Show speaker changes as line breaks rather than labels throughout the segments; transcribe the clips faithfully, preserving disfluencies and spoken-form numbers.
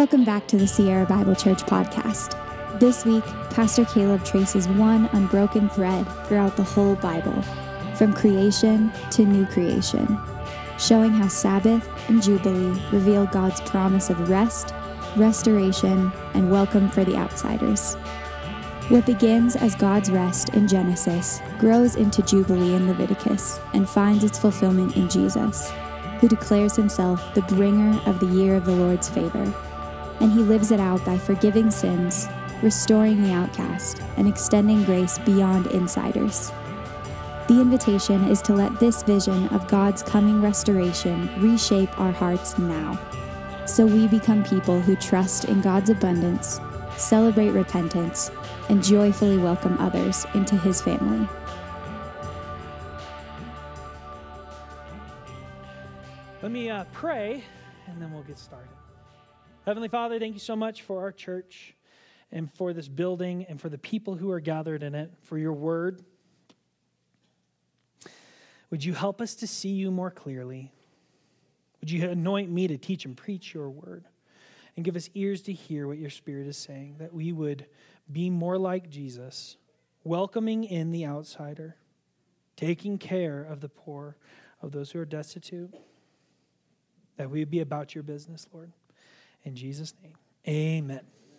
Welcome back to the Sierra Bible Church podcast. This week, Pastor Caleb traces one unbroken thread throughout the whole Bible, from creation to new creation, showing how Sabbath and Jubilee reveal God's promise of rest, restoration, and welcome for the outsiders. What begins as God's rest in Genesis grows into Jubilee in Leviticus and finds its fulfillment in Jesus, who declares himself the bringer of the year of the Lord's favor. And he lives it out by forgiving sins, restoring the outcast, and extending grace beyond insiders. The invitation is to let this vision of God's coming restoration reshape our hearts now, so we become people who trust in God's abundance, celebrate repentance, and joyfully welcome others into his family.
Let me uh, pray, and then we'll get started. Heavenly Father, thank you so much for our church and for this building and for the people who are gathered in it, for your word. Would you help us to see you more clearly? Would you anoint me to teach and preach your word and give us ears to hear what your Spirit is saying, that we would be more like Jesus, welcoming in the outsider, taking care of the poor, of those who are destitute, that we would be about your business, Lord. In Jesus' name, amen.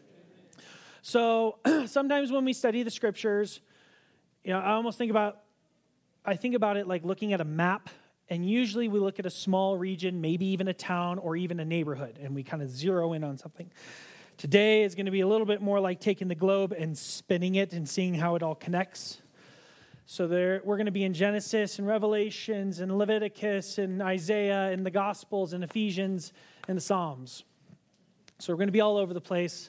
So sometimes when we study the scriptures, you know, I almost think about, I think about it like looking at a map, and usually we look at a small region, maybe even a town or even a neighborhood, and we kind of zero in on something. Today is going to be a little bit more like taking the globe and spinning it and seeing how it all connects. So there, we're going to be in Genesis and Revelations and Leviticus and Isaiah and the Gospels and Ephesians and the Psalms. So we're going to be all over the place.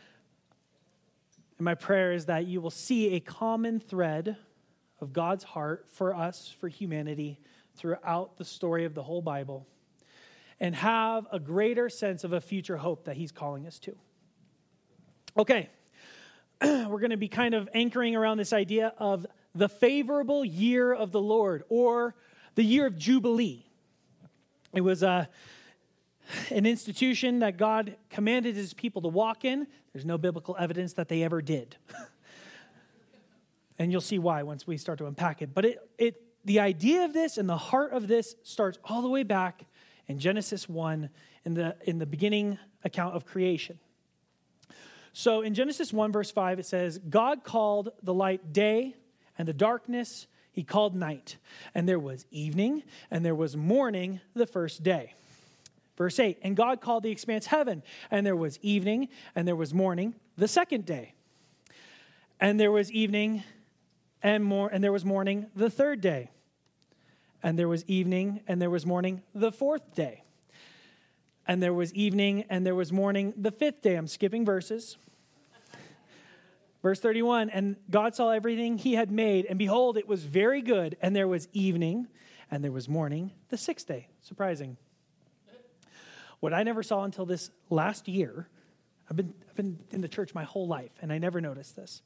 And my prayer is that you will see a common thread of God's heart for us, for humanity, throughout the story of the whole Bible, and have a greater sense of a future hope that he's calling us to. Okay, we're going to be kind of anchoring around this idea of the favorable year of the Lord, or the year of Jubilee. It was a An institution that God commanded his people to walk in. There's no biblical evidence that they ever did. And you'll see why once we start to unpack it. But it, it, the idea of this and the heart of this starts all the way back in Genesis one, in the, in the beginning account of creation. So in Genesis one, verse five, it says, God called the light day, and the darkness he called night. And there was evening, and there was morning the first day. Verse eight, and God called the expanse heaven, and there was evening, and there was morning the second day. And there was evening, and more, and there was morning the third day. And there was evening, and there was morning the fourth day. And there was evening, and there was morning the fifth day. I'm skipping verses. Verse thirty-one, and God saw everything he had made, and behold, it was very good. And there was evening, and there was morning the sixth day. Surprising. What I never saw until this last year, I've been, I've been in the church my whole life, and I never noticed this.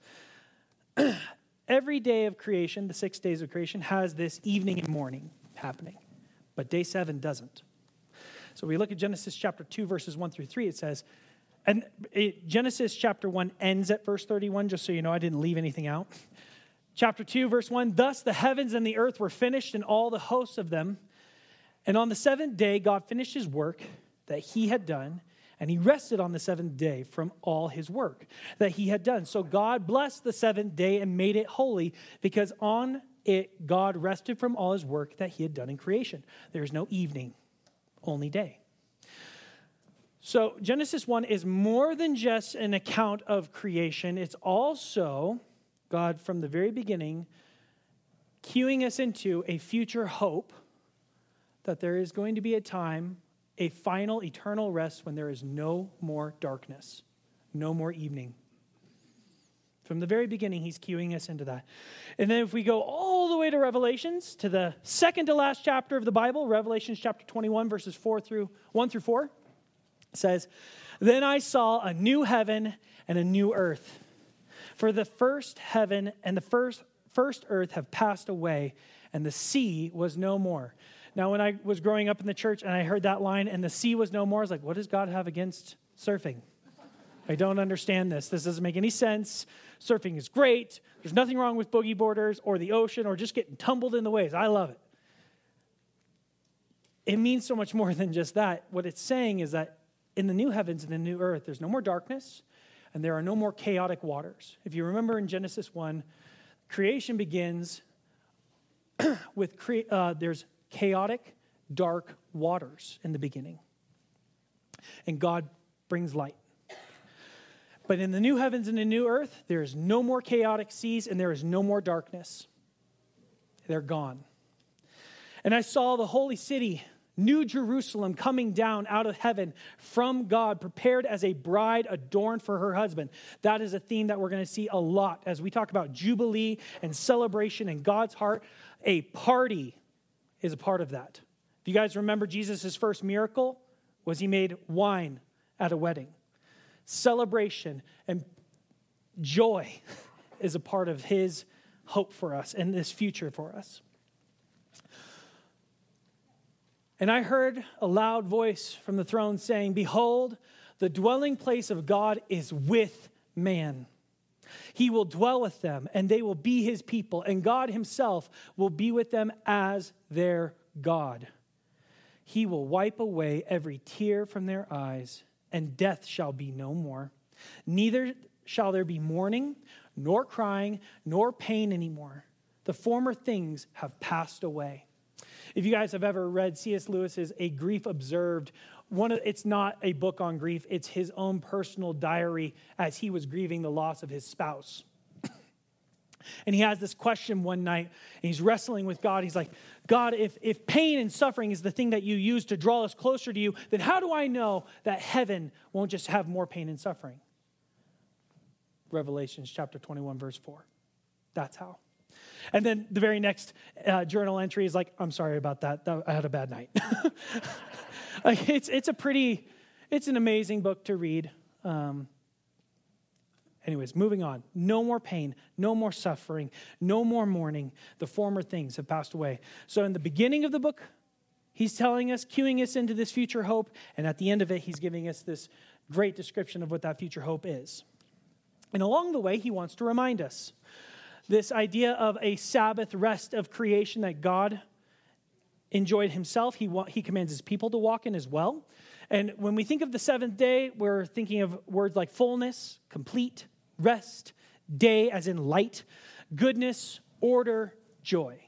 Every day of creation, the six days of creation, has this evening and morning happening, but day seven doesn't. So we look at Genesis chapter two, verses one through three, it says, and it, Genesis chapter one ends at verse thirty-one, just so you know I didn't leave anything out. Chapter two, verse one, thus the heavens and the earth were finished, and all the hosts of them. And on the seventh day, God finished his work that he had done, and he rested on the seventh day from all his work that he had done. So God blessed the seventh day and made it holy, because on it God rested from all his work that he had done in creation. There is no evening, only day. So Genesis one is more than just an account of creation. It's also God from the very beginning cueing us into a future hope that there is going to be a time, a final eternal rest, when there is no more darkness, no more evening. From the very beginning, he's cueing us into that. And then if we go all the way to Revelations, to the second to last chapter of the Bible, Revelations chapter twenty-one, verses four through one through four, it says, then I saw a new heaven and a new earth. For the first heaven and the first, first earth have passed away, and the sea was no more. Now, when I was growing up in the church and I heard that line, and the sea was no more, I was like, what does God have against surfing. I don't understand this. This doesn't make any sense. Surfing is great. There's nothing wrong with boogie boarders or the ocean or just getting tumbled in the waves. I love it. It means so much more than just that. What it's saying is that in the new heavens and the new earth, there's no more darkness and there are no more chaotic waters. If you remember in Genesis one, creation begins with, cre- uh, there's chaotic, dark waters in the beginning. And God brings light. But in the new heavens and the new earth, there is no more chaotic seas and there is no more darkness. They're gone. And I saw the holy city, New Jerusalem, coming down out of heaven from God, prepared as a bride adorned for her husband. That is a theme that we're going to see a lot as we talk about Jubilee and celebration in God's heart. A party is a part of that. If you guys remember Jesus' first miracle, was he made wine at a wedding. Celebration and joy is a part of his hope for us and this future for us. And I heard a loud voice from the throne saying, "Behold, the dwelling place of God is with man. He will dwell with them, and they will be his people, and God himself will be with them as their God. He will wipe away every tear from their eyes, and death shall be no more. Neither shall there be mourning, nor crying, nor pain anymore. The former things have passed away." If you guys have ever read C S Lewis's A Grief Observed, one of, it's not a book on grief, it's his own personal diary as he was grieving the loss of his spouse. And he has this question one night, and he's wrestling with God. He's like, "God, if, if pain and suffering is the thing that you use to draw us closer to you, then how do I know that heaven won't just have more pain and suffering?" Revelations chapter twenty-one, verse four. That's how. And then the very next uh, journal entry is like, "I'm sorry about that. that I had a bad night." Like, it's it's a pretty, it's an amazing book to read. Um, anyways, moving on. No more pain, no more suffering, no more mourning. The former things have passed away. So in the beginning of the book, he's telling us, cueing us into this future hope. And at the end of it, he's giving us this great description of what that future hope is. And along the way, he wants to remind us this idea of a Sabbath rest of creation that God enjoyed himself. He, wa- he commands his people to walk in as well. And when we think of the seventh day, we're thinking of words like fullness, complete, rest, day as in light, goodness, order, joy.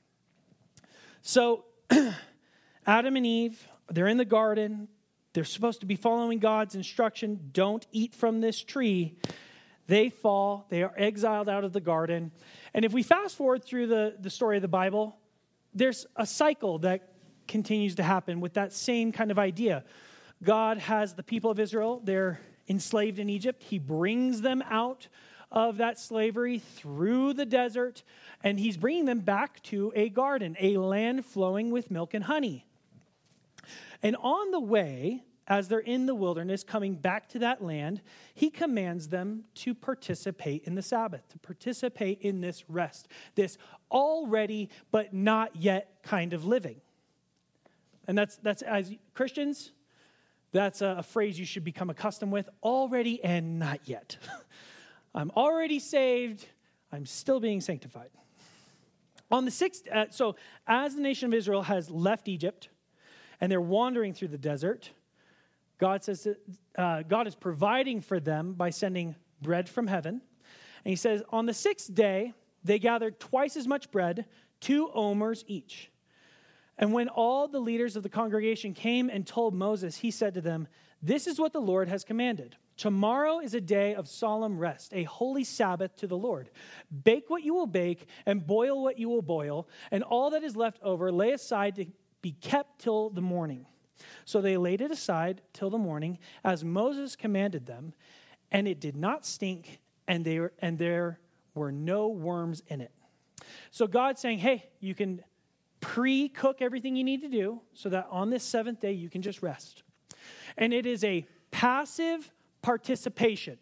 So Adam and Eve, they're in the garden. They're supposed to be following God's instruction. Don't eat from this tree. They fall. They are exiled out of the garden. And if we fast forward through the, the story of the Bible, there's a cycle that continues to happen with that same kind of idea. God has the people of Israel. They're enslaved in Egypt. He brings them out of that slavery through the desert, and he's bringing them back to a garden, a land flowing with milk and honey. And on the way, as they're in the wilderness, coming back to that land, he commands them to participate in the Sabbath, to participate in this rest, this already but not yet kind of living. And that's, that's as Christians, that's a, a phrase you should become accustomed with, already and not yet. I'm already saved, I'm still being sanctified. On the sixth, uh, so as the nation of Israel has left Egypt, and they're wandering through the desert, God says that uh, God is providing for them by sending bread from heaven. And he says, on the sixth day, they gathered twice as much bread, two omers each. And when all the leaders of the congregation came and told Moses, he said to them, "This is what the Lord has commanded. Tomorrow is a day of solemn rest, a holy Sabbath to the Lord. Bake what you will bake and boil what you will boil, and all that is left over lay aside to be kept till the morning." So they laid it aside till the morning, as Moses commanded them, and it did not stink, and they were, and there were no worms in it. So God's saying, hey, you can pre-cook everything you need to do so that on this seventh day you can just rest. And it is a passive participation.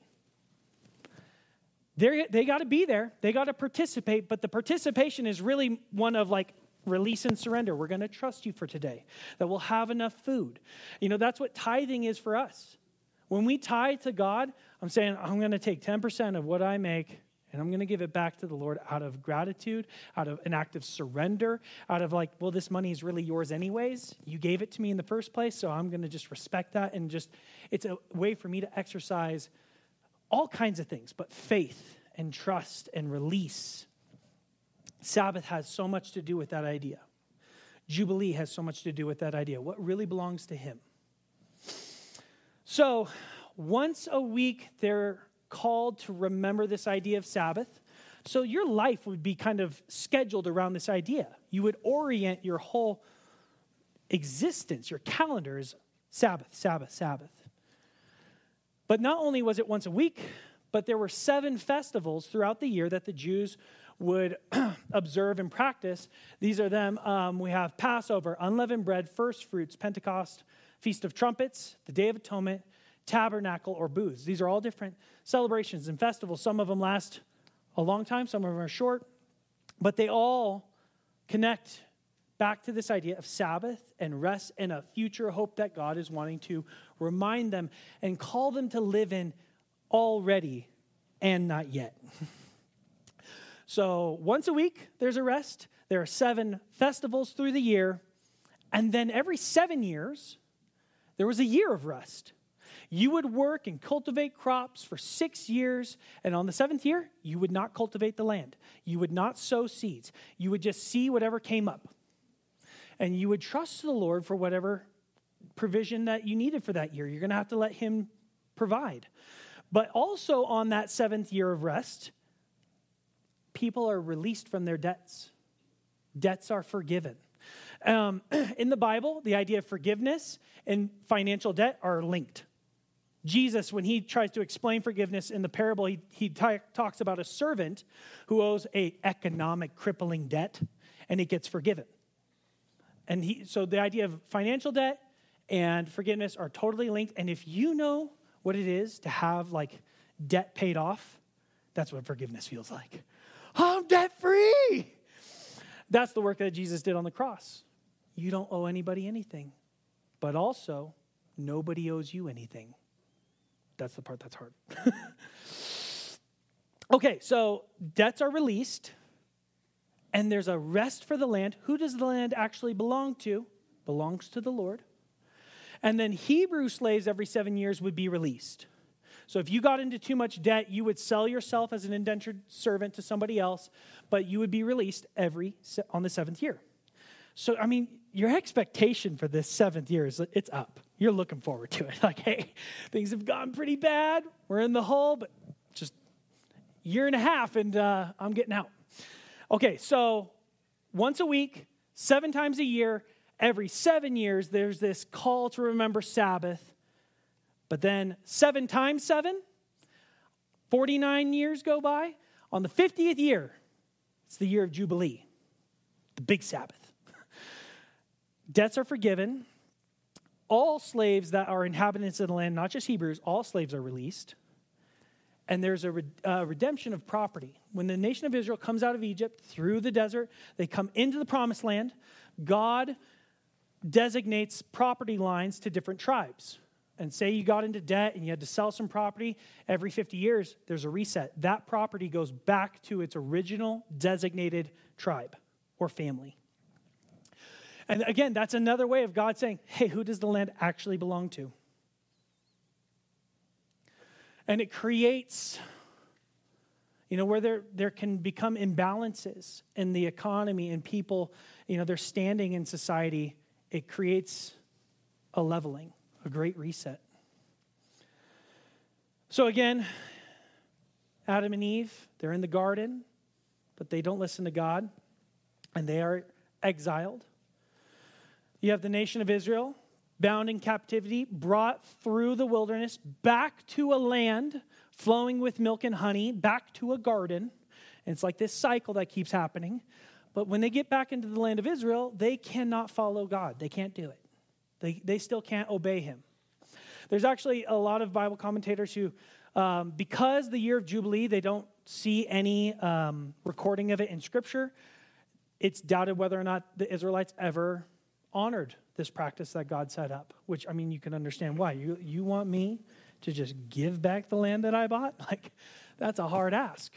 They're, they got to be there. They got to participate, but the participation is really one of like, release and surrender. We're going to trust you for today, that we'll have enough food. You know, that's what tithing is for us. When we tithe to God, I'm saying I'm going to take ten percent of what I make and I'm going to give it back to the Lord out of gratitude, out of an act of surrender, out of like, well, this money is really yours anyways. You gave it to me in the first place, so I'm going to just respect that. And just, it's a way for me to exercise all kinds of things, but faith and trust and release. Sabbath has so much to do with that idea. Jubilee has so much to do with that idea. What really belongs to him. So once a week, they're called to remember this idea of Sabbath. So your life would be kind of scheduled around this idea. You would orient your whole existence, your calendar is Sabbath, Sabbath, Sabbath. But not only was it once a week, but there were seven festivals throughout the year that the Jews would observe and practice. These are them. Um, we have Passover, unleavened bread, first fruits, Pentecost, Feast of Trumpets, the Day of Atonement, Tabernacle, or Booths. These are all different celebrations and festivals. Some of them last a long time, some of them are short, but they all connect back to this idea of Sabbath and rest and a future hope that God is wanting to remind them and call them to live in already and not yet. So once a week, there's a rest. There are seven festivals through the year. And then every seven years, there was a year of rest. You would work and cultivate crops for six years, and on the seventh year, you would not cultivate the land. You would not sow seeds. You would just see whatever came up. And you would trust the Lord for whatever provision that you needed for that year. You're going to have to let him provide. But also on that seventh year of rest, people are released from their debts. Debts are forgiven. Um, in the Bible, the idea of forgiveness and financial debt are linked. Jesus, when he tries to explain forgiveness in the parable, he, he t- talks about a servant who owes a economic crippling debt, and it gets forgiven. And he, so the idea of financial debt and forgiveness are totally linked. And if you know what it is to have like debt paid off, that's what forgiveness feels like. I'm debt free. That's the work that Jesus did on the cross. You don't owe anybody anything, but also nobody owes you anything. That's the part that's hard. Okay, so debts are released, and there's a rest for the land. Who does the land actually belong to? Belongs to the Lord. And then Hebrew slaves every seven years would be released. So if you got into too much debt, you would sell yourself as an indentured servant to somebody else, but you would be released every on the seventh year. So, I mean, your expectation for this seventh year is it's up. You're looking forward to it. Like, hey, things have gone pretty bad. We're in the hole, but just a year and a half, and uh, I'm getting out. Okay, so once a week, seven times a year, every seven years, there's this call to remember Sabbath. But then seven times seven, forty-nine years go by. On the fiftieth year, it's the year of Jubilee, the big Sabbath. Debts are forgiven. All slaves that are inhabitants of the land, not just Hebrews, all slaves are released. And there's a re- uh, redemption of property. When the nation of Israel comes out of Egypt through the desert, they come into the promised land. God designates property lines to different tribes. And say you got into debt and you had to sell some property, every fifty years, there's a reset. That property goes back to its original designated tribe or family. And again, that's another way of God saying, hey, who does the land actually belong to? And it creates, you know, where there, there can become imbalances in the economy and people, you know, their standing in society. It creates a leveling, a great reset. So again, Adam and Eve, they're in the garden, but they don't listen to God, and they are exiled. You have the nation of Israel, bound in captivity, brought through the wilderness, back to a land flowing with milk and honey, back to a garden. And it's like this cycle that keeps happening. But when they get back into the land of Israel, they cannot follow God. They can't do it. They, they still can't obey him. There's actually a lot of Bible commentators who, um, because the year of Jubilee, they don't see any um, recording of it in Scripture. It's doubted whether or not the Israelites ever honored this practice that God set up, which, I mean, you can understand why. You, you want me to just give back the land that I bought? Like, that's a hard ask.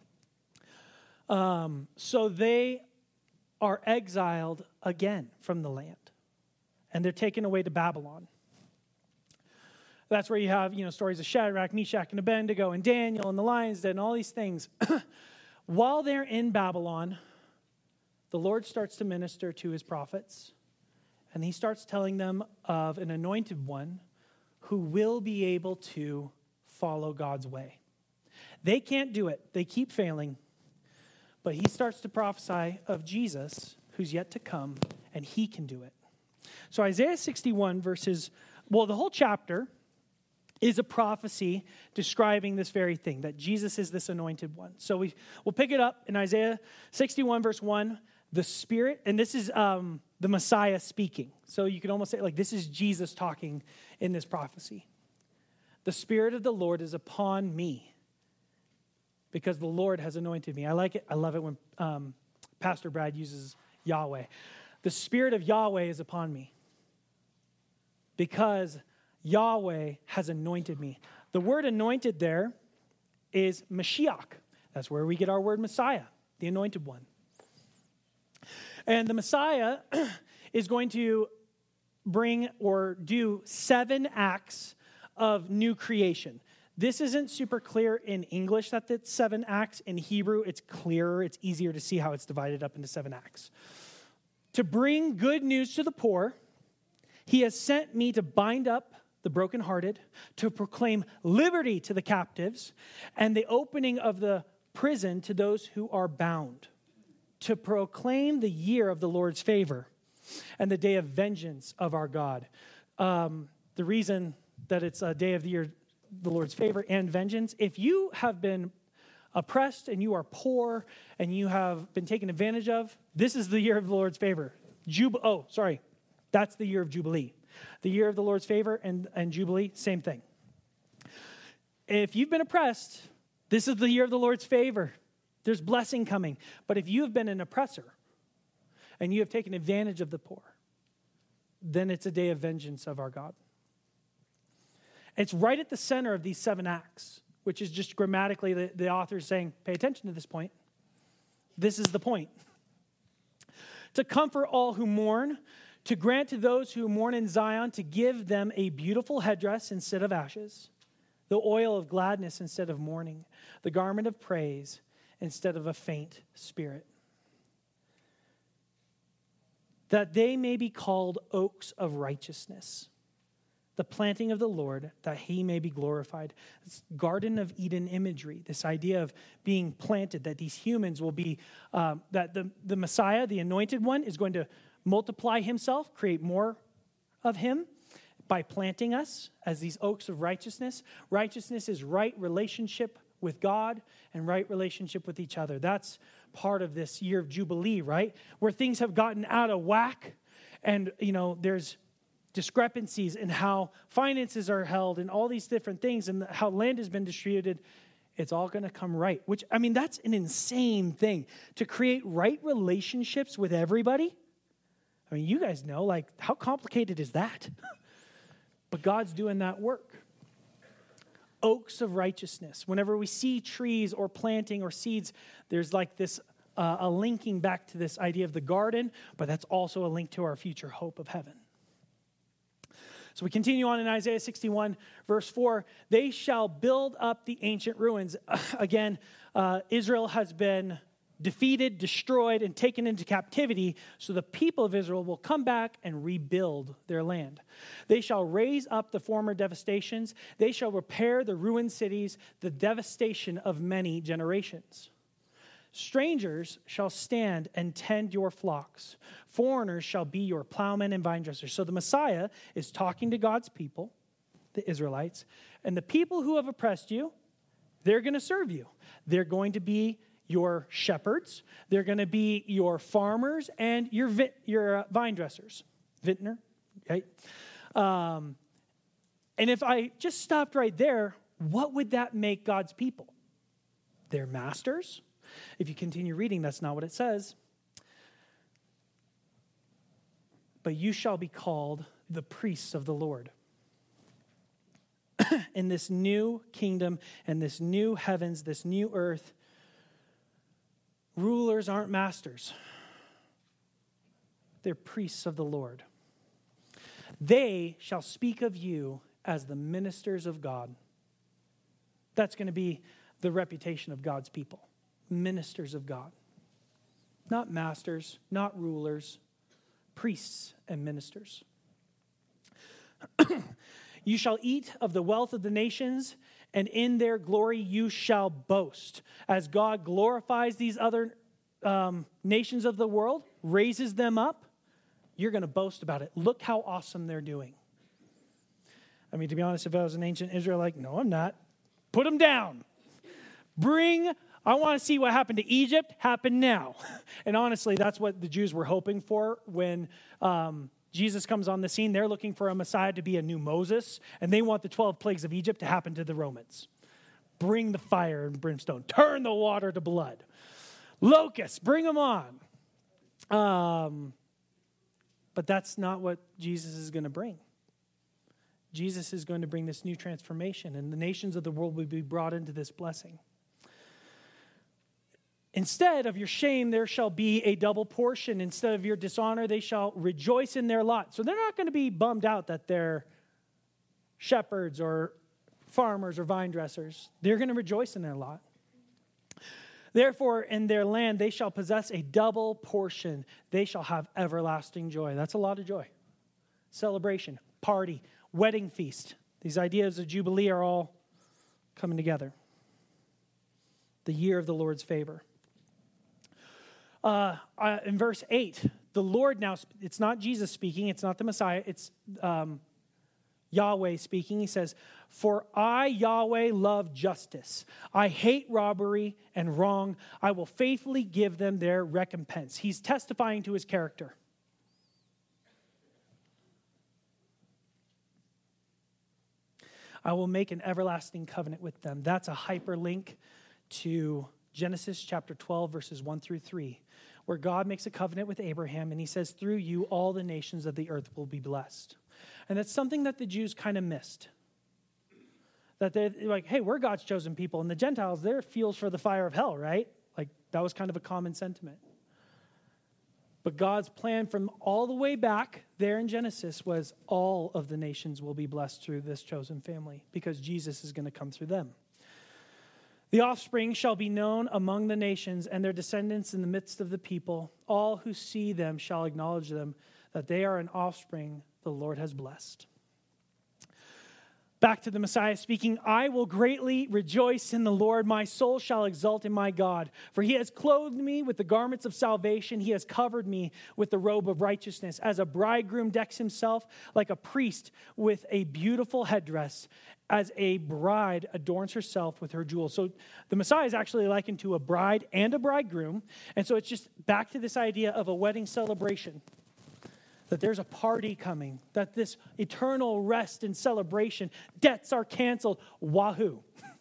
Um, so they are exiled again from the land, and they're taken away to Babylon. That's where you have, you know, stories of Shadrach, Meshach, and Abednego, and Daniel, and the lion's den, and all these things. While they're in Babylon, the Lord starts to minister to his prophets, and he starts telling them of an anointed one who will be able to follow God's way. They can't do it. They keep failing. But he starts to prophesy of Jesus, who's yet to come, and he can do it. So Isaiah sixty-one verses, well, the whole chapter is a prophecy describing this very thing, that Jesus is this anointed one. So we, we'll pick it up in Isaiah sixty-one, verse one. The Spirit, and this is um, the Messiah speaking. So you can almost say, like, this is Jesus talking in this prophecy. The Spirit of the Lord is upon me because the Lord has anointed me. I like it. I love it when um, Pastor Brad uses Yahweh. The Spirit of Yahweh is upon me because Yahweh has anointed me. The word anointed there is Mashiach. That's where we get our word Messiah, the anointed one. And the Messiah is going to bring or do seven acts of new creation. This isn't super clear in English that it's seven acts. In Hebrew, it's clearer. It's easier to see how it's divided up into seven acts. To bring good news to the poor, he has sent me to bind up the brokenhearted, to proclaim liberty to the captives, and the opening of the prison to those who are bound, to proclaim the year of the Lord's favor and the day of vengeance of our God. Um, the reason that it's a day of the year, the Lord's favor and vengeance, if you have been oppressed and you are poor and you have been taken advantage of, this is the year of the Lord's favor. Jub- oh, sorry. That's the year of Jubilee. The year of the Lord's favor and, and Jubilee, same thing. If you've been oppressed, this is the year of the Lord's favor. There's blessing coming. But if you have been an oppressor and you have taken advantage of the poor, then it's a day of vengeance of our God. It's right at the center of these seven acts, which is just grammatically the, the author is saying, pay attention to this point. This is the point. To comfort all who mourn, to grant to those who mourn in Zion, to give them a beautiful headdress instead of ashes, the oil of gladness instead of mourning, the garment of praise instead of a faint spirit, that they may be called oaks of righteousness, the planting of the Lord, that he may be glorified. It's Garden of Eden imagery, this idea of being planted, that these humans will be, um, that the, the Messiah, the anointed one, is going to multiply himself, create more of him by planting us as these oaks of righteousness. Righteousness is right relationship with God and right relationship with each other. That's part of this year of Jubilee, right? Where things have gotten out of whack and, you know, there's discrepancies in how finances are held and all these different things and how land has been distributed. It's all going to come right, which, I mean, that's an insane thing to create right relationships with everybody. I mean, you guys know, like, how complicated is that? But God's doing that work. Oaks of righteousness. Whenever we see trees or planting or seeds, there's like this, uh, a linking back to this idea of the garden, but that's also a link to our future hope of heaven. So we continue on in Isaiah sixty-one, verse four. They shall build up the ancient ruins. Again, uh, Israel has been defeated, destroyed, and taken into captivity, so the people of Israel will come back and rebuild their land. They shall raise up the former devastations. They shall repair the ruined cities, the devastation of many generations. Strangers shall stand and tend your flocks. Foreigners shall be your plowmen and vine dressers. So the Messiah is talking to God's people, the Israelites, and the people who have oppressed you, they're going to serve you. They're going to be your shepherds. They're going to be your farmers and your vi- your uh, vine dressers. Vintner, right? Um, and if I just stopped right there, what would that make God's people? Their masters? If you continue reading, that's not what it says. But you shall be called the priests of the Lord. in this new kingdom and this new heavens, this new earth, rulers aren't masters. They're priests of the Lord. They shall speak of you as the ministers of God. That's going to be the reputation of God's people. Ministers of God. Not masters, not rulers, priests and ministers. You shall eat of the wealth of the nations, and in their glory you shall boast. As God glorifies these other um, nations of the world, raises them up, you're going to boast about it. Look how awesome they're doing. I mean, to be honest, if I was an ancient Israelite, no, I'm not. Put them down. Bring, I want to see what happened to Egypt happen now. And honestly, that's what the Jews were hoping for when um, Jesus comes on the scene. They're looking for a Messiah to be a new Moses, and they want the twelve plagues of Egypt to happen to the Romans. Bring the fire and brimstone. Turn the water to blood. Locusts, bring them on. Um, but that's not what Jesus is going to bring. Jesus is going to bring this new transformation, and the nations of the world will be brought into this blessing. Instead of your shame, there shall be a double portion. Instead of your dishonor, they shall rejoice in their lot. So they're not going to be bummed out that they're shepherds or farmers or vine dressers. They're going to rejoice in their lot. Therefore, in their land, they shall possess a double portion. They shall have everlasting joy. That's a lot of joy. Celebration, party, wedding feast. These ideas of Jubilee are all coming together. The year of the Lord's favor. Uh, uh, in verse eight, the Lord now, it's not Jesus speaking, it's not the Messiah, it's um, Yahweh speaking. He says, "For I, Yahweh, love justice. I hate robbery and wrong. I will faithfully give them their recompense." He's testifying to his character. I will make an everlasting covenant with them. That's a hyperlink to Genesis chapter twelve, verses one through three, where God makes a covenant with Abraham, and he says, through you, all the nations of the earth will be blessed. And that's something that the Jews kind of missed. That they're like, hey, we're God's chosen people, and the Gentiles, they're fuels for the fire of hell, right? Like, that was kind of a common sentiment. But God's plan from all the way back there in Genesis was all of the nations will be blessed through this chosen family, because Jesus is going to come through them. The offspring shall be known among the nations, and their descendants in the midst of the people. All who see them shall acknowledge them, that they are an offspring the Lord has blessed. Back to the Messiah speaking, "I will greatly rejoice in the Lord. My soul shall exult in my God. For he has clothed me with the garments of salvation. He has covered me with the robe of righteousness. As a bridegroom decks himself like a priest with a beautiful headdress, as a bride adorns herself with her jewels." So the Messiah is actually likened to a bride and a bridegroom. And so it's just back to this idea of a wedding celebration. That there's a party coming. That this eternal rest and celebration, debts are canceled. Wahoo.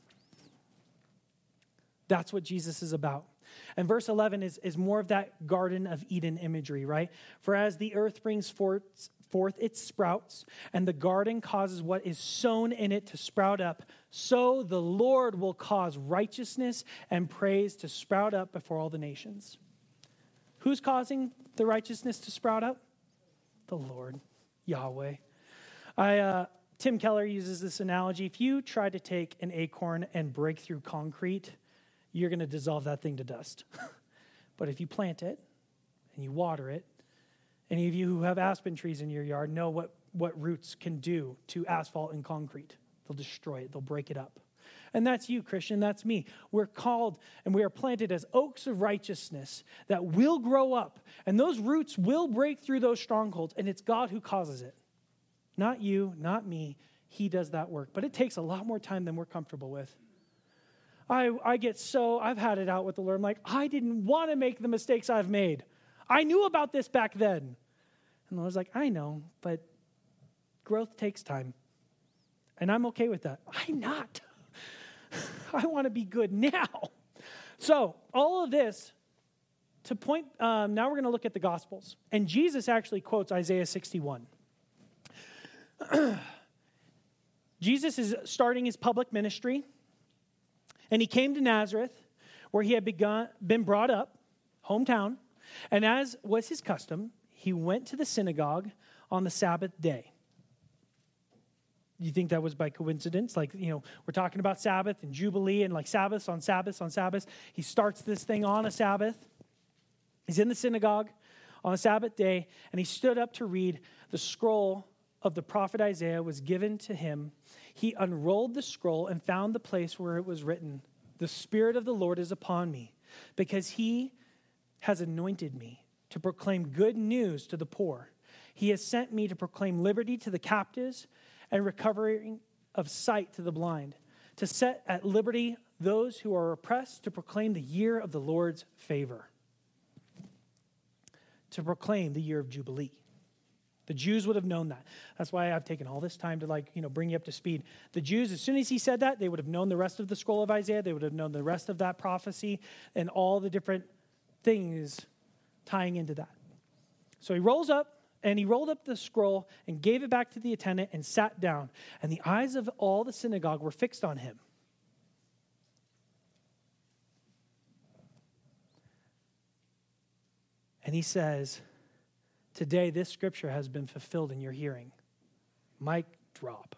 That's what Jesus is about. And verse eleven is, is more of that Garden of Eden imagery, right? "For as the earth brings forth, forth its sprouts, and the garden causes what is sown in it to sprout up, so the Lord will cause righteousness and praise to sprout up before all the nations." Who's causing the righteousness to sprout up? The Lord, Yahweh. I, uh, Tim Keller uses this analogy. If you try to take an acorn and break through concrete, you're going to dissolve that thing to dust. But if you plant it and you water it, any of you who have aspen trees in your yard know what, what roots can do to asphalt and concrete. They'll destroy it. They'll break it up. And that's you, Christian. That's me. We're called and we are planted as oaks of righteousness that will grow up. And those roots will break through those strongholds. And it's God who causes it. Not you, not me. He does that work. But it takes a lot more time than we're comfortable with. I, I get so, I've had it out with the Lord. I'm like, I didn't want to make the mistakes I've made. I knew about this back then. And the Lord's like, I know, but growth takes time. And I'm okay with that. I'm not. I want to be good now. So all of this to point, um, now we're going to look at the Gospels. And Jesus actually quotes Isaiah sixty-one. Jesus is starting his public ministry, and he came to Nazareth, where he had begun, been brought up, hometown, and as was his custom, he went to the synagogue on the Sabbath day. You think that was by coincidence? Like, you know, we're talking about Sabbath and Jubilee and like Sabbaths on Sabbaths on Sabbaths. He starts this thing on a Sabbath. He's in the synagogue on the Sabbath day, and he stood up to read. The scroll of the prophet Isaiah was given to him. He unrolled the scroll and found the place where it was written, "The Spirit of the Lord is upon me, because he has anointed me to proclaim good news to the poor. He has sent me to proclaim liberty to the captives and recovering of sight to the blind, to set at liberty those who are oppressed, to proclaim the year of the Lord's favor." To proclaim the year of Jubilee. The Jews would have known that. That's why I've taken all this time to like, you know, bring you up to speed. The Jews, as soon as he said that, they would have known the rest of the scroll of Isaiah. They would have known the rest of that prophecy and all the different things tying into that. So he rolls up, and he rolled up the scroll and gave it back to the attendant and sat down. And the eyes of all the synagogue were fixed on him. And he says, "Today this scripture has been fulfilled in your hearing." Mic drop.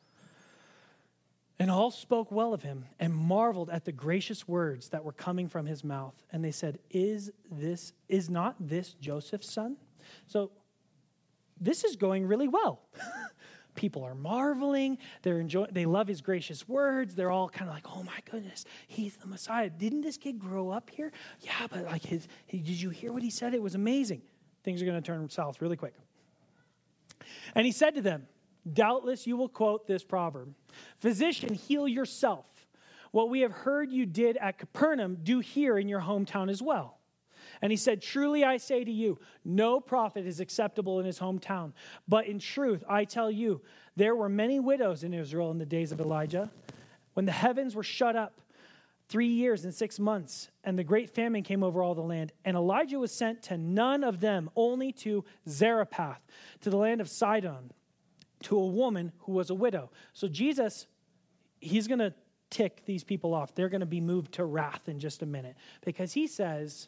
And all spoke well of him and marveled at the gracious words that were coming from his mouth. And they said, "Is this, is not this Joseph's son?" So this is going really well. People are marveling. They're enjoying, they love his gracious words. They're all kind of like, "Oh my goodness, he's the Messiah. Didn't this kid grow up here?" Yeah, but like his, he, did you hear what he said? It was amazing. Things are going to turn south really quick. And he said to them, "Doubtless you will quote this proverb, 'Physician, heal yourself. What we have heard you did at Capernaum, do here in your hometown as well.' And he said, 'Truly I say to you, no prophet is acceptable in his hometown. But in truth, I tell you, there were many widows in Israel in the days of Elijah, when the heavens were shut up three years and six months, and the great famine came over all the land. And Elijah was sent to none of them, only to Zarephath, to the land of Sidon, to a woman who was a widow.'" So Jesus, he's going to tick these people off. They're going to be moved to wrath in just a minute, because he says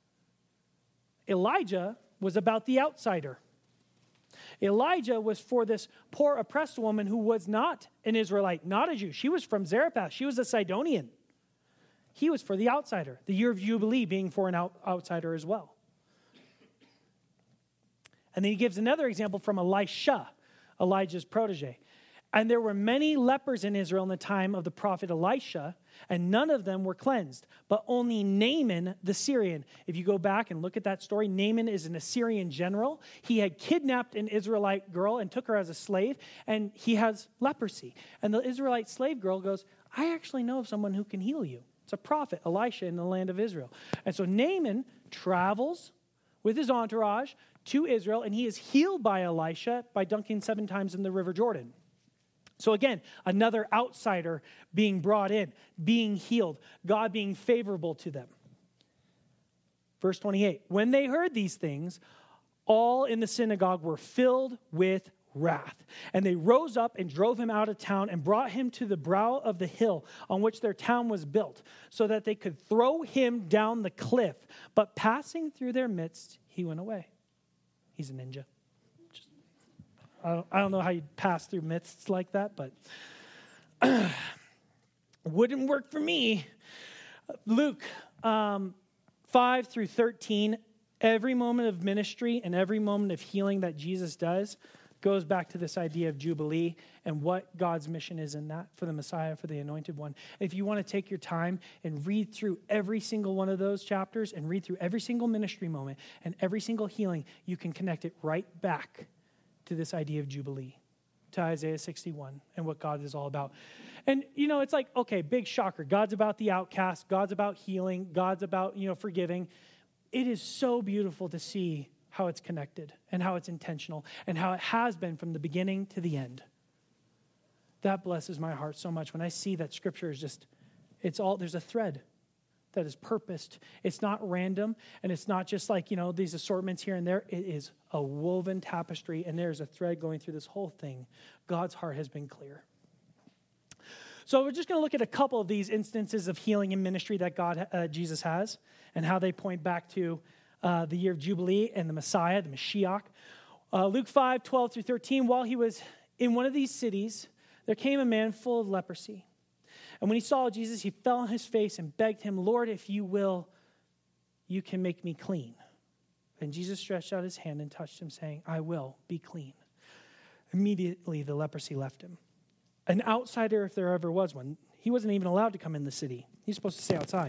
Elijah was about the outsider. Elijah was for this poor oppressed woman who was not an Israelite, not a Jew. She was from Zarephath. She was a Sidonian. He was for the outsider, the year of Jubilee being for an out- outsider as well. And then he gives another example from Elisha, Elijah's protege. "And there were many lepers in Israel in the time of the prophet Elisha, and none of them were cleansed, but only Naaman the Syrian." If you go back and look at that story, Naaman is an Assyrian general. He had kidnapped an Israelite girl and took her as a slave, and he has leprosy. And the Israelite slave girl goes, "I actually know of someone who can heal you." It's a prophet, Elisha, in the land of Israel. And so Naaman travels with his entourage to Israel, and he is healed by Elisha by dunking seven times in the River Jordan. So again, another outsider being brought in, being healed, God being favorable to them. Verse twenty-eight, "When they heard these things, all in the synagogue were filled with wrath. And they rose up and drove him out of town and brought him to the brow of the hill on which their town was built, so that they could throw him down the cliff. But passing through their midst, he went away." He's a ninja. Just, I, don't, I don't know how you pass through midsts like that, but wouldn't work for me. Luke um, five through thirteen, every moment of ministry and every moment of healing that Jesus does goes back to this idea of Jubilee and what God's mission is in that for the Messiah, for the Anointed One. If you want to take your time and read through every single one of those chapters and read through every single ministry moment and every single healing, you can connect it right back to this idea of Jubilee, to Isaiah sixty-one and what God is all about. And, you know, it's like, okay, big shocker. God's about the outcast. God's about healing. God's about, you know, forgiving. It is so beautiful to see how it's connected and how it's intentional and how it has been from the beginning to the end. That blesses my heart so much when I see that Scripture is just, it's all, there's a thread that is purposed. It's not random, and it's not just like, you know, these assortments here and there. It is a woven tapestry, and there's a thread going through this whole thing. God's heart has been clear. So we're just going to look at a couple of these instances of healing and ministry that God, uh, Jesus has, and how they point back to uh, the year of Jubilee and the Messiah, the Mashiach. Uh, Luke five, twelve through thirteen, while he was in one of these cities, there came a man full of leprosy. And when he saw Jesus, he fell on his face and begged him, Lord, if you will, you can make me clean. And Jesus stretched out his hand and touched him, saying, I will, be clean. Immediately the leprosy left him. An outsider, if there ever was one, he wasn't even allowed to come in the city. He's supposed to stay outside.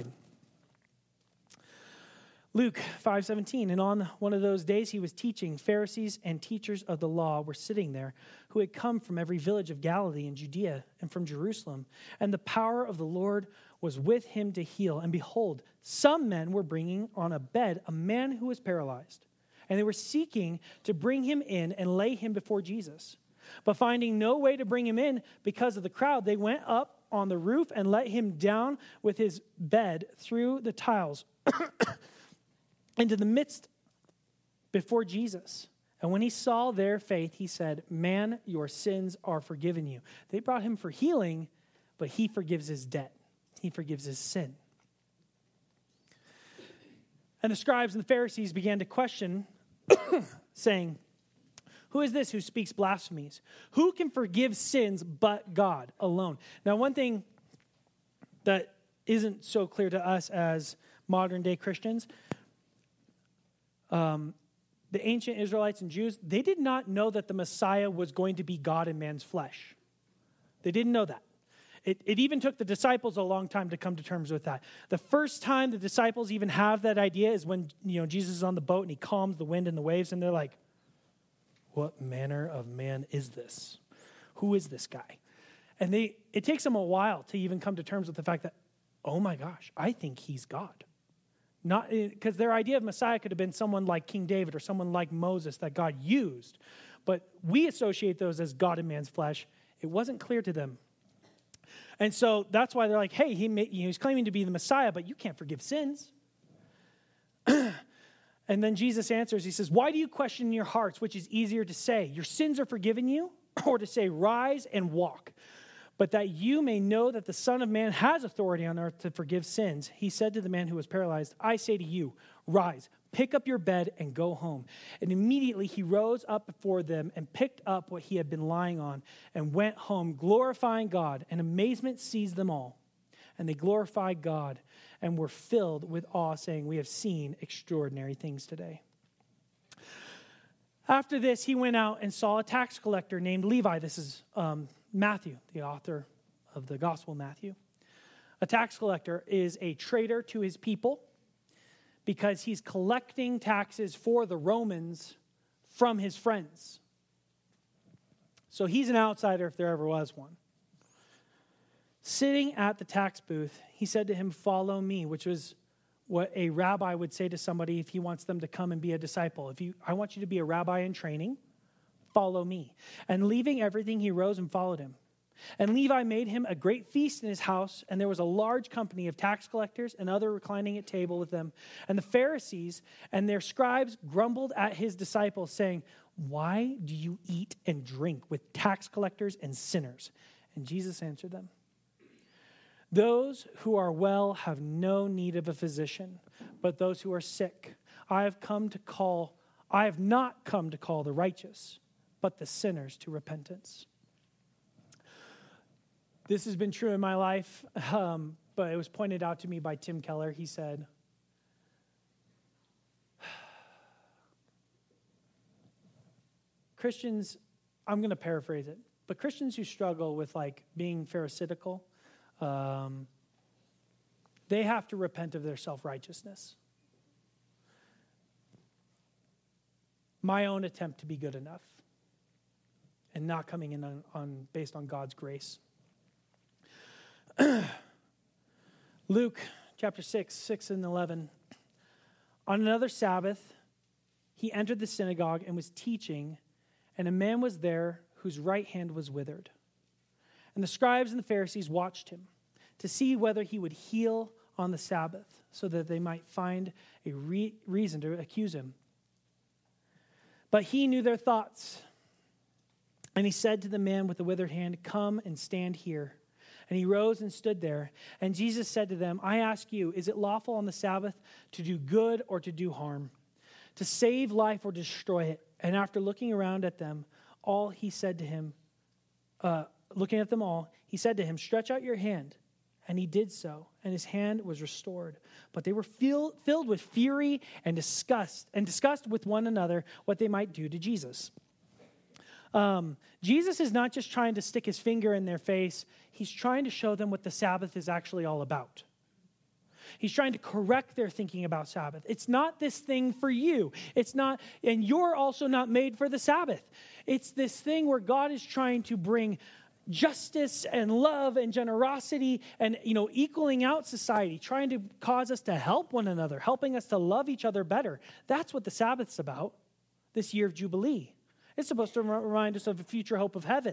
Luke five seventeen, and on one of those days he was teaching. Pharisees and teachers of the law were sitting there, who had come from every village of Galilee and Judea and from Jerusalem. And the power of the Lord was with him to heal. And behold, some men were bringing on a bed a man who was paralyzed. And they were seeking to bring him in and lay him before Jesus. But finding no way to bring him in because of the crowd, they went up on the roof and let him down with his bed through the tiles into the midst before Jesus. And when he saw their faith, he said, man, your sins are forgiven you. They brought him for healing, but he forgives his debt. He forgives his sin. And the scribes and the Pharisees began to question, saying, who is this who speaks blasphemies? Who can forgive sins but God alone? Now, one thing that isn't so clear to us as modern day Christians, um, the ancient Israelites and Jews, they did not know that the Messiah was going to be God in man's flesh. They didn't know that. It, it even took the disciples a long time to come to terms with that. The first time the disciples even have that idea is when, you know, Jesus is on the boat and he calms the wind and the waves, and they're like, what manner of man is this? Who is this guy? And they it takes them a while to even come to terms with the fact that, oh my gosh, I think he's God. Not because their idea of Messiah could have been someone like King David or someone like Moses that God used. But we associate those as God in man's flesh. It wasn't clear to them. And so that's why they're like, hey, he may, you know, he's claiming to be the Messiah, but you can't forgive sins. And then Jesus answers, he says, why do you question in your hearts, which is easier to say, your sins are forgiven you, or to say, rise and walk? But that you may know that the Son of Man has authority on earth to forgive sins, he said to the man who was paralyzed, I say to you, rise, pick up your bed and go home. And immediately he rose up before them and picked up what he had been lying on and went home, glorifying God. And amazement seized them all. And they glorified God and were filled with awe, saying, we have seen extraordinary things today. After this, he went out and saw a tax collector named Levi. This is um, Matthew, the author of the Gospel of Matthew. A tax collector is a traitor to his people because he's collecting taxes for the Romans from his friends. So he's an outsider if there ever was one. Sitting at the tax booth, he said to him, follow me, which was what a rabbi would say to somebody if he wants them to come and be a disciple. If you, I want you to be a rabbi in training, follow me. And leaving everything, he rose and followed him. And Levi made him a great feast in his house, and there was a large company of tax collectors and other reclining at table with them. And the Pharisees and their scribes grumbled at his disciples, saying, why do you eat and drink with tax collectors and sinners? And Jesus answered them, those who are well have no need of a physician, but those who are sick. I have come to call, I have not come to call the righteous, but the sinners to repentance. This has been true in my life, um, but it was pointed out to me by Tim Keller. He said, Christians, I'm going to paraphrase it, but Christians who struggle with like being pharisaical, um, they have to repent of their self-righteousness. My own attempt to be good enough and not coming in on, on based on God's grace. Luke chapter six, six and eleven. On another Sabbath, he entered the synagogue and was teaching, and a man was there whose right hand was withered. And the scribes and the Pharisees watched him to see whether he would heal on the Sabbath, so that they might find a re- reason to accuse him. But he knew their thoughts. And he said to the man with the withered hand, come and stand here. And he rose and stood there. And Jesus said to them, I ask you, is it lawful on the Sabbath to do good or to do harm, to save life or destroy it? And after looking around at them, all he said to him, uh, looking at them all, he said to him, stretch out your hand. And he did so, and his hand was restored. But they were fill, filled with fury and disgust, and discussed with one another what they might do to Jesus. Um, Jesus is not just trying to stick his finger in their face. He's trying to show them what the Sabbath is actually all about. He's trying to correct their thinking about Sabbath. It's not this thing for you. It's not, and you're also not made for the Sabbath. It's this thing where God is trying to bring justice and love and generosity and, you know, equaling out society, trying to cause us to help one another, helping us to love each other better. That's what the Sabbath's about, this year of Jubilee. It's supposed to remind us of a future hope of heaven.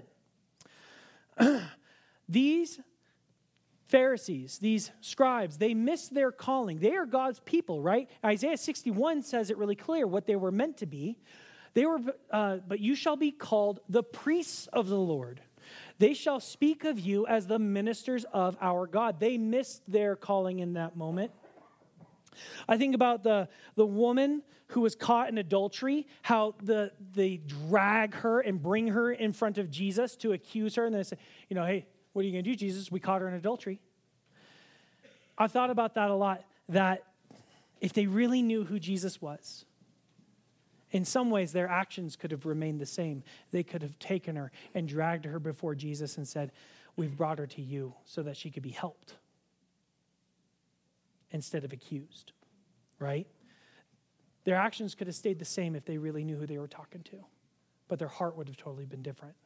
These Pharisees, these scribes, they missed their calling. They are God's people, right? Isaiah sixty-one says it really clear what they were meant to be. They were, uh, but you shall be called the priests of the Lord. They shall speak of you as the ministers of our God. They missed their calling in that moment. I think about the, the woman who was caught in adultery, how the they drag her and bring her in front of Jesus to accuse her. And they say, you know, hey, what are you going to do, Jesus? We caught her in adultery. I've thought about that a lot, that if they really knew who Jesus was, in some ways, their actions could have remained the same. They could have taken her and dragged her before Jesus and said, we've brought her to you so that she could be helped instead of accused, right? Their actions could have stayed the same if they really knew who they were talking to, but their heart would have totally been different.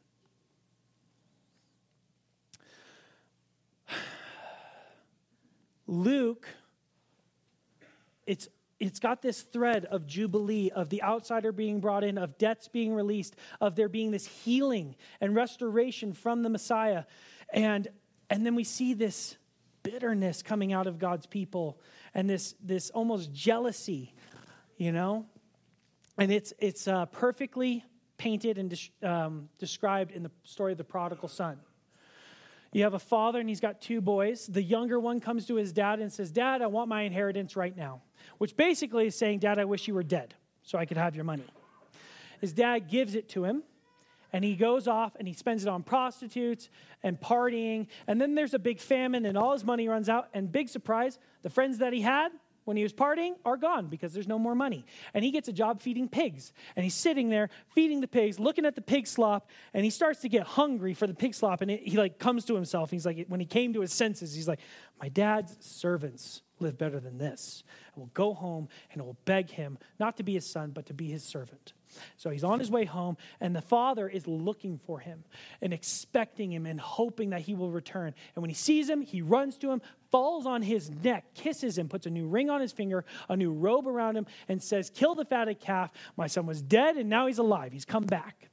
Luke, it's It's got this thread of Jubilee, of the outsider being brought in, of debts being released, of there being this healing and restoration from the Messiah. And, and then we see this bitterness coming out of God's people and this, this almost jealousy, you know? And it's, it's uh, perfectly painted and des- um, described in the story of the prodigal son. You have a father and he's got two boys. The younger one comes to his dad and says, Dad, I want my inheritance right now. Which basically is saying, Dad, I wish you were dead so I could have your money. His dad gives it to him, and he goes off and he spends it on prostitutes and partying. And then there's a big famine, and all his money runs out. And big surprise, the friends that he had when he was partying are gone because there's no more money. And he gets a job feeding pigs. And he's sitting there feeding the pigs, looking at the pig slop, and he starts to get hungry for the pig slop. And it, he like comes to himself. He's like, when he came to his senses, he's like, my dad's servants live better than this. And will go home and will beg him not to be his son, but to be his servant. So he's on his way home, and the father is looking for him and expecting him and hoping that he will return. And when he sees him, he runs to him, falls on his neck, kisses him, puts a new ring on his finger, a new robe around him, and says, kill the fatted calf. My son was dead, and now he's alive. He's come back.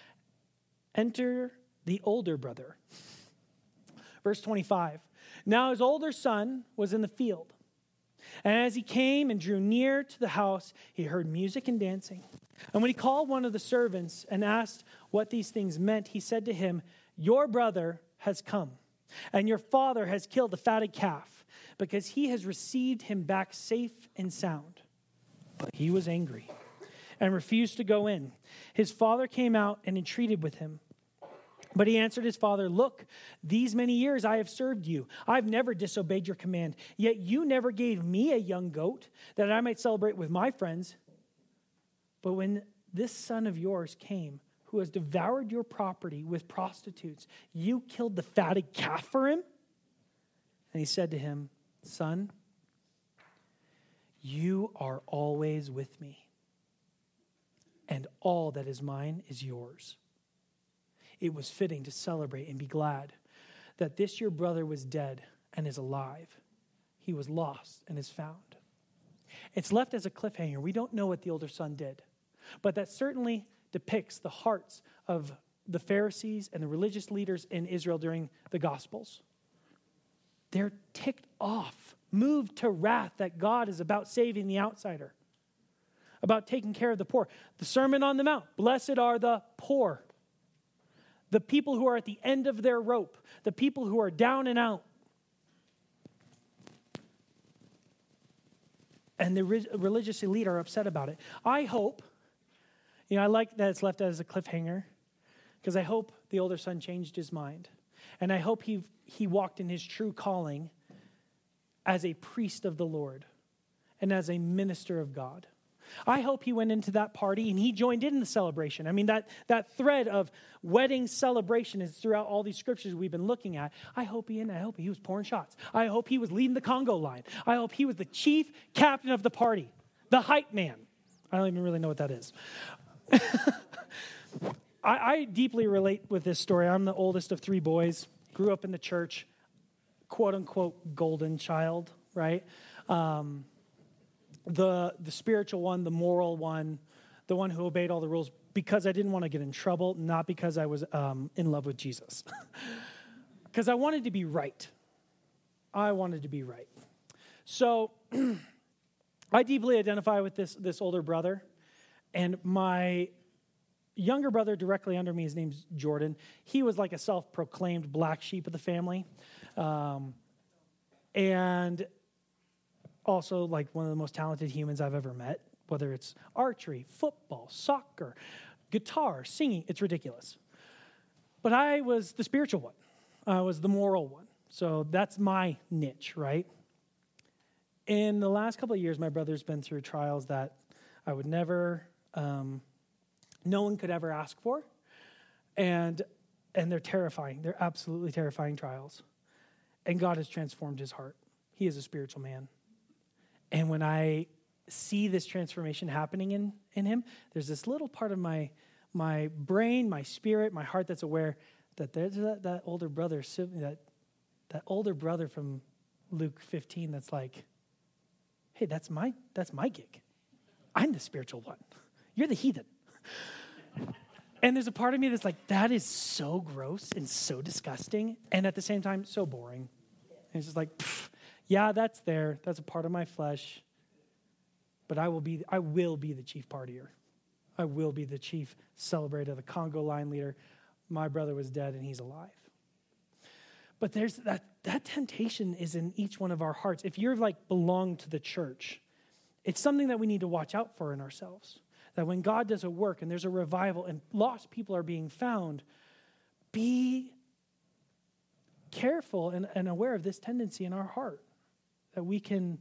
Enter the older brother. Verse twenty-five. Now his older son was in the field. And as he came and drew near to the house, he heard music and dancing. And when he called one of the servants and asked what these things meant, he said to him, your brother has come, and your father has killed the fatted calf, because he has received him back safe and sound. But he was angry and refused to go in. His father came out and entreated with him. But he answered his father, look, these many years I have served you. I've never disobeyed your command. Yet you never gave me a young goat that I might celebrate with my friends. But when this son of yours came, who has devoured your property with prostitutes, you killed the fatted calf for him? And he said to him, son, you are always with me, and all that is mine is yours. It was fitting to celebrate and be glad that this your brother was dead and is alive. He was lost and is found. It's left as a cliffhanger. We don't know what the older son did, but that certainly depicts the hearts of the Pharisees and the religious leaders in Israel during the Gospels. They're ticked off, moved to wrath that God is about saving the outsider, about taking care of the poor. The Sermon on the Mount, blessed are the poor. the people who are at the end of their rope, the people who are down and out. And the re- religious elite are upset about it. I hope, you know, I like that it's left as a cliffhanger, because I hope the older son changed his mind. And I hope he he walked in his true calling as a priest of the Lord and as a minister of God. I hope he went into that party and he joined in the celebration. I mean, that, that thread of wedding celebration is throughout all these scriptures we've been looking at. I hope he, and I hope he was pouring shots. I hope he was leading the Congo line. I hope he was the chief captain of the party, the hype man. I don't even really know what that is. I, I deeply relate with this story. I'm the oldest of three boys, grew up in the church, quote unquote, golden child, right? Um, the the spiritual one, the moral one, the one who obeyed all the rules because I didn't want to get in trouble, not because I was um, in love with Jesus. Because I wanted to be right. I wanted to be right. So I deeply identify with this, this older brother. And my younger brother directly under me, his name's Jordan. He was like a self-proclaimed black sheep of the family. Um, and also like one of the most talented humans I've ever met, whether it's archery, football, soccer, guitar, singing. It's ridiculous. But I was the spiritual one. I was the moral one. So that's my niche, right? In the last couple of years, my brother's been through trials that I would never, um, no one could ever ask for. And, and they're terrifying. They're absolutely terrifying trials. And God has transformed his heart. He is a spiritual man. And when I see this transformation happening in, in him, there's this little part of my my brain, my spirit, my heart that's aware that there's that, that older brother, that that older brother from Luke fifteen that's like, hey, that's my that's my gig. I'm the spiritual one. You're the heathen. And there's a part of me that's like, that is so gross and so disgusting, and at the same time, so boring. And it's just like, pfft. Yeah, that's there. That's a part of my flesh. But I will be I will be the chief partier. I will be the chief celebrator, the Congo line leader. My brother was dead and he's alive. But there's that that temptation is in each one of our hearts. If you're like belong to the church, it's something that we need to watch out for in ourselves. That when God does a work and there's a revival and lost people are being found, be careful and, and aware of this tendency in our heart. That we can,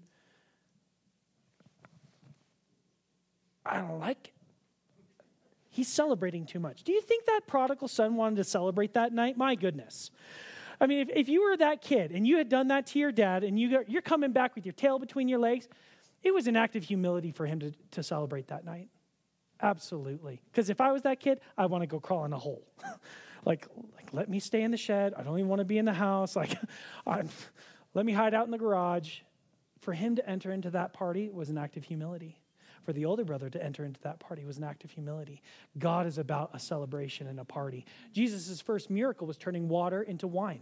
I don't like it. He's celebrating too much. Do you think that prodigal son wanted to celebrate that night? My goodness. I mean, if, if you were that kid and you had done that to your dad and you got, you're coming back with your tail between your legs, it was an act of humility for him to, to celebrate that night. Absolutely. Because if I was that kid, I want to go crawl in a hole. like, like, let me stay in the shed. I don't even want to be in the house. Like, I'm... Let me hide out in the garage. For him to enter into that party was an act of humility. For the older brother to enter into that party was an act of humility. God is about a celebration and a party. Jesus' first miracle was turning water into wine.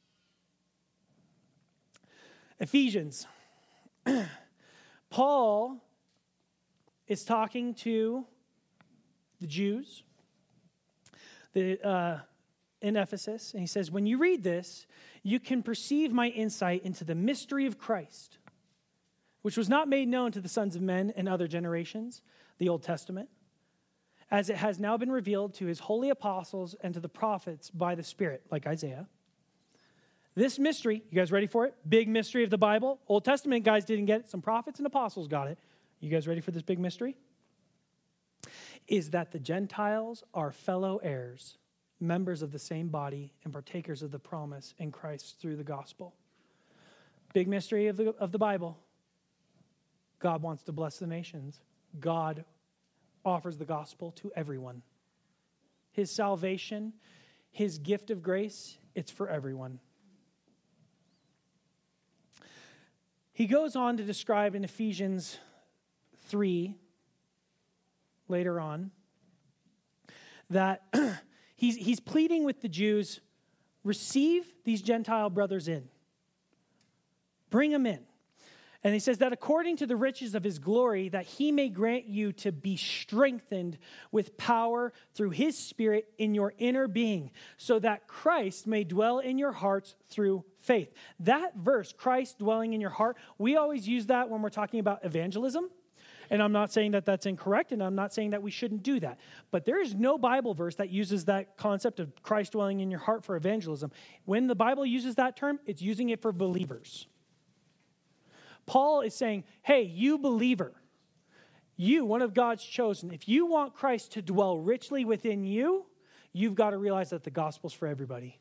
Ephesians. Paul is talking to the Jews the, uh, in Ephesus, and he says, when you read this, you can perceive my insight into the mystery of Christ, which was not made known to the sons of men in other generations, the Old Testament, as it has now been revealed to his holy apostles and to the prophets by the Spirit, like Isaiah. This mystery, you guys ready for it? Big mystery of the Bible. Old Testament guys didn't get it. Some prophets and apostles got it. You guys ready for this big mystery? Is that the Gentiles are fellow heirs, members of the same body, and partakers of the promise in Christ through the gospel. Big mystery of the, of the Bible. God wants to bless the nations. God offers the gospel to everyone. His salvation, his gift of grace, it's for everyone. He goes on to describe in Ephesians three, later on, that He's, he's pleading with the Jews, receive these Gentile brothers in. Bring them in. And he says that according to the riches of his glory, that he may grant you to be strengthened with power through his Spirit in your inner being, so that Christ may dwell in your hearts through faith. That verse, Christ dwelling in your heart, we always use that when we're talking about evangelism. And I'm not saying that that's incorrect, and I'm not saying that we shouldn't do that. But there is no Bible verse that uses that concept of Christ dwelling in your heart for evangelism. When the Bible uses that term, it's using it for believers. Paul is saying, hey, you believer, you, one of God's chosen, if you want Christ to dwell richly within you, you've got to realize that the gospel's for everybody.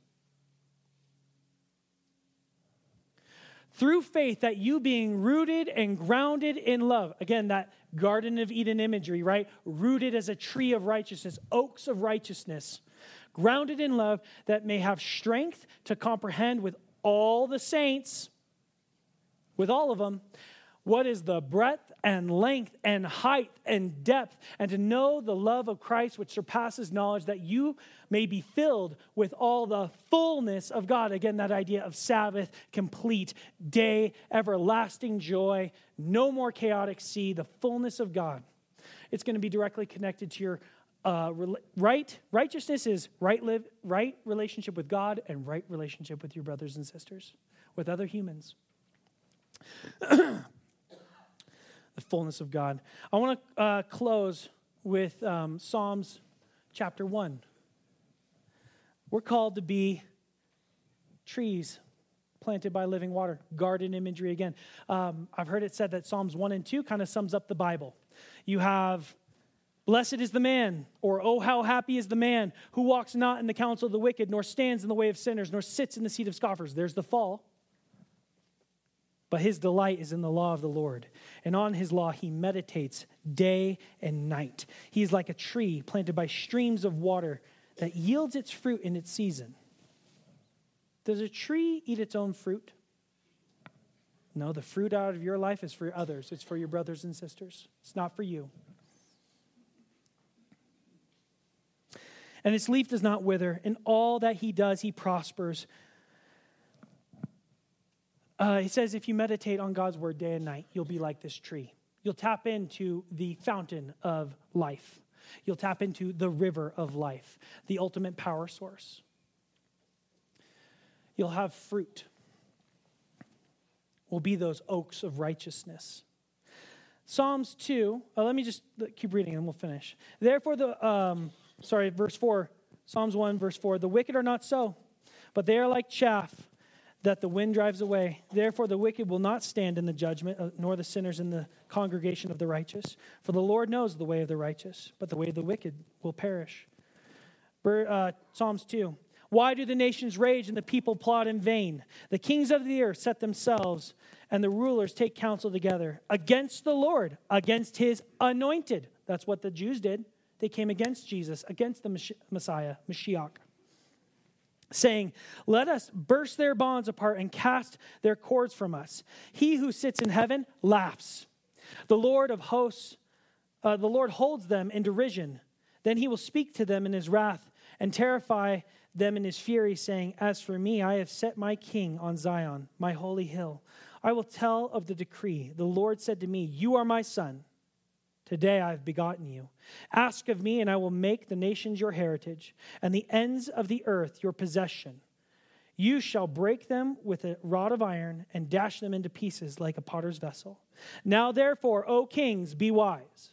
Through faith, that you being rooted and grounded in love. Again, that Garden of Eden imagery, right? Rooted as a tree of righteousness, oaks of righteousness. Grounded in love, that may have strength to comprehend with all the saints, with all of them, what is the breadth and length and height and depth, and to know the love of Christ which surpasses knowledge, that you may be filled with all the fullness of God. Again, that idea of Sabbath, complete day, everlasting joy, no more chaotic sea, the fullness of God. It's going to be directly connected to your uh, right. Righteousness is right, live, right relationship with God and right relationship with your brothers and sisters, with other humans. The fullness of God. I want to uh, close with um, Psalms chapter one. We're called to be trees planted by living water. Garden imagery again. Um, I've heard it said that Psalms one and two kind of sums up the Bible. You have, blessed is the man, or oh, how happy is the man who walks not in the counsel of the wicked, nor stands in the way of sinners, nor sits in the seat of scoffers. There's the fall. But his delight is in the law of the Lord, and on his law he meditates day and night. He is like a tree planted by streams of water that yields its fruit in its season. Does a tree eat its own fruit? No, the fruit out of your life is for others. It's for your brothers and sisters. It's not for you. And its leaf does not wither. In all that he does, he prospers. Uh, he says, if you meditate on God's word day and night, you'll be like this tree. You'll tap into the fountain of life. You'll tap into the river of life, the ultimate power source. You'll have fruit. Will be those oaks of righteousness. Psalms two, uh, let me just keep reading and we'll finish. Therefore, the, um, sorry, verse four, Psalms one, verse four, the wicked are not so, but they are like chaff that the wind drives away. Therefore, the wicked will not stand in the judgment, nor the sinners in the congregation of the righteous. For the Lord knows the way of the righteous, but the way of the wicked will perish. Uh, Psalms two. Why do the nations rage and the people plot in vain? The kings of the earth set themselves, and the rulers take counsel together against the Lord, against his anointed. That's what the Jews did. They came against Jesus, against the Messiah, Mashiach, saying, let us burst their bonds apart and cast their cords from us. He who sits in heaven laughs. The Lord of hosts, uh, the Lord holds them in derision. Then he will speak to them in his wrath and terrify them in his fury, saying, as for me, I have set my king on Zion, my holy hill. I will tell of the decree. The Lord said to me, you are my son. Today I have begotten you. Ask of me, and I will make the nations your heritage, and the ends of the earth your possession. You shall break them with a rod of iron, and dash them into pieces like a potter's vessel. Now therefore, O kings, be wise.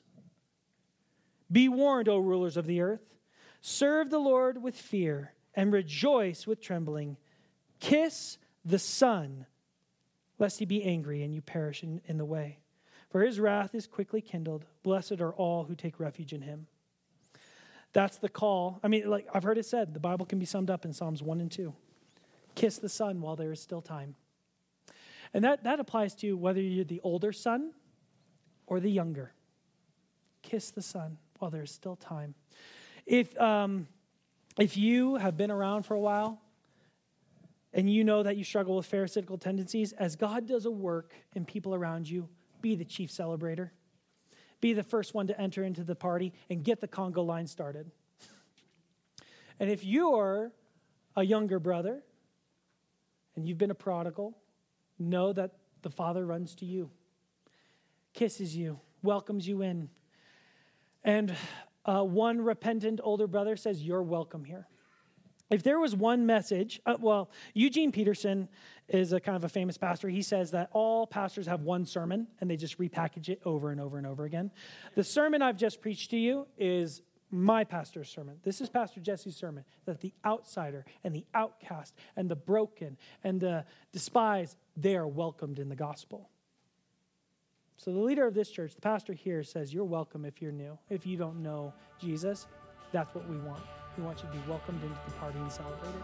Be warned, O rulers of the earth. Serve the Lord with fear, and rejoice with trembling. Kiss the Son, lest he be angry, and you perish in, in the way. For his wrath is quickly kindled. Blessed are all who take refuge in him. That's the call. I mean, like I've heard it said, the Bible can be summed up in Psalms one and two. Kiss the Son while there is still time. And that, that applies to whether you're the older son or the younger. Kiss the Son while there is still time. If, um, if you have been around for a while and you know that you struggle with pharisaical tendencies, as God does a work in people around you, be the chief celebrator. Be the first one to enter into the party and get the conga line started. And if you're a younger brother and you've been a prodigal, know that the Father runs to you. kisses you, welcomes you in. And uh, one repentant older brother says, you're welcome here. If there was one message, uh, well, Eugene Peterson is a kind of a famous pastor. He says that all pastors have one sermon and they just repackage it over and over and over again. The sermon I've just preached to you is my pastor's sermon. This is Pastor Jesse's sermon, that the outsider and the outcast and the broken and the despised, they are welcomed in the gospel. So the leader of this church, the pastor here, says you're welcome if you're new. If you don't know Jesus, that's what we want. We want you to be welcomed into the party and celebrated.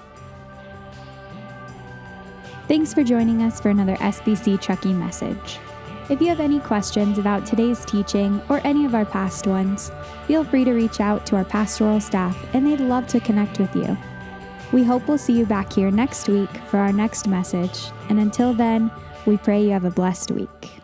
Thanks for joining us for another S B C Truckee message. If you have any questions about today's teaching or any of our past ones, feel free to reach out to our pastoral staff and they'd love to connect with you. We hope we'll see you back here next week for our next message. And until then, we pray you have a blessed week.